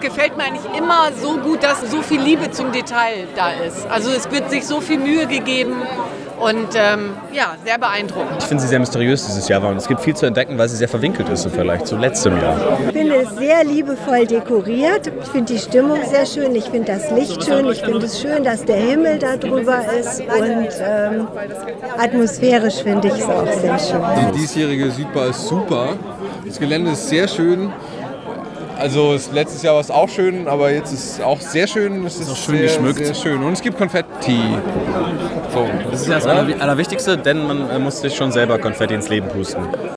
gefällt mir eigentlich immer so gut, dass so viel Liebe zum Detail da ist. Also es wird sich so viel Mühe gegeben und sehr beeindruckend. Ich finde sie sehr mysteriös dieses Jahr und es gibt viel zu entdecken, weil sie sehr verwinkelt ist im Vergleich zu letztem Jahr. Ich finde es sehr liebevoll dekoriert. Ich finde die Stimmung sehr schön. Ich finde das Licht schön. Ich finde es schön, dass der Himmel da drüber ist. Und atmosphärisch finde ich es auch sehr schön. Die diesjährige Südbar ist super. Das Gelände ist sehr schön. Also letztes Jahr war es auch schön, aber jetzt ist es auch sehr schön. Es ist auch schön geschmückt. Sehr schön. Und es gibt Konfetti. So. Das ist ja das Allerwichtigste, denn man muss sich schon selber Konfetti ins Leben pusten.